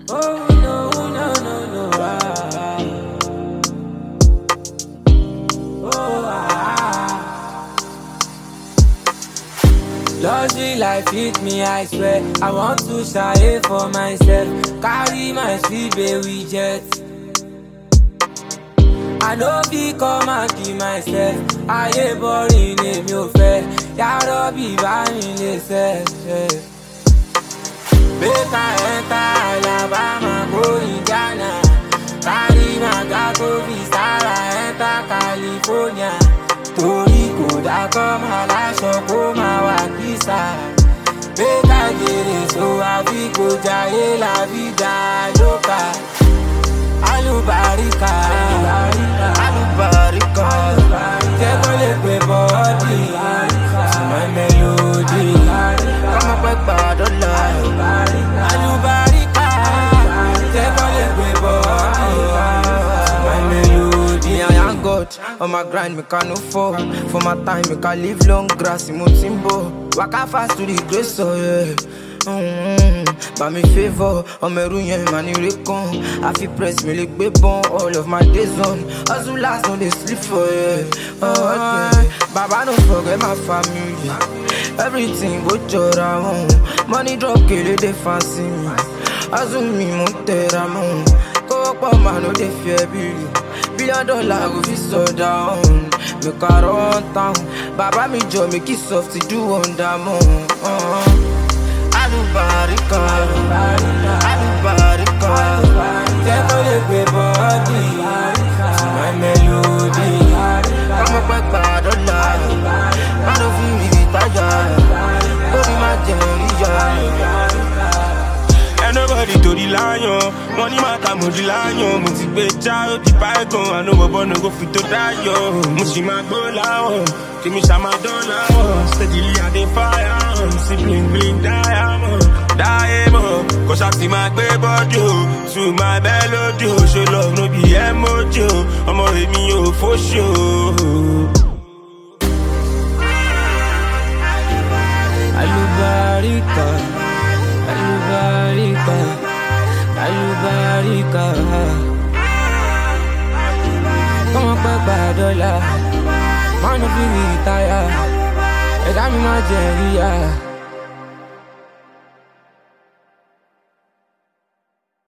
Oh no, no, no, no. Luxury life hit me, I swear. I want to shy for myself. Carry my sweet baby jet. I know be come and keep myself. I ain't boring, èmi ò fẹ́. Yàrá bí bá mi lè fẹ́. Make I enter Alabama, go Indiana. Carry my gato visa, enter California. Torí kò dákọ́ máa láṣọ kó máa wà kísà. Make I get it, so àbí kò jayé la vida loca. Alubarika, alubarika, jẹ́ kó lè pè bọ́ọ̀dì, my melody, kọ́mọ pẹ́ gbàdọ́là. Alubarika, jẹ́ kó lè pè bọ́ọ̀dì, my melody. Me I am God, on my grind me can no fall. For my time me can live long grass in Mutimbo. Waka fast to the grace, so yeah. By me favor, on me ruin man recon. I feel press me like baby all of my days on. Hustle last on they sleep for yeah. Oh, okay. Baba don't forget my family. Everything go around. Money drop kill it they fancy me. Hustle me montera mon. Go up on man no they fear Billy. $1 go fi so down. Make a run town. Baba me job make it soft to do on that moon. Alubarika, alubarika, Jẹ́ kó lè pè bọ́ọ̀dì, my melody. kọ́mọ pẹ́ gbàdọ́là, má ló fi rí ìtajà, orí má jẹ ìyá. Nobody to the lion, money matter mo the lion. Mo ti gbé já ó di bygone, I know bọ̀bọ̀ no go fit to die yo. Mo sì máa gbó láwọ̀, kí mi ṣá máa dán láwọ̀. Steadily I dey fire on, sí bling bling diamond. Diamond, kò ṣá ti máa gbé bọ́dì o. To my melody o, show love no be emoji o. Ọmọ èmi ò fóṣì o. Alubarika, alubarika, alubarika. Kọ́mọ pẹ́ gbàdọ́là, má no fi retire. Ẹ̀dá mi má jẹ ríyà.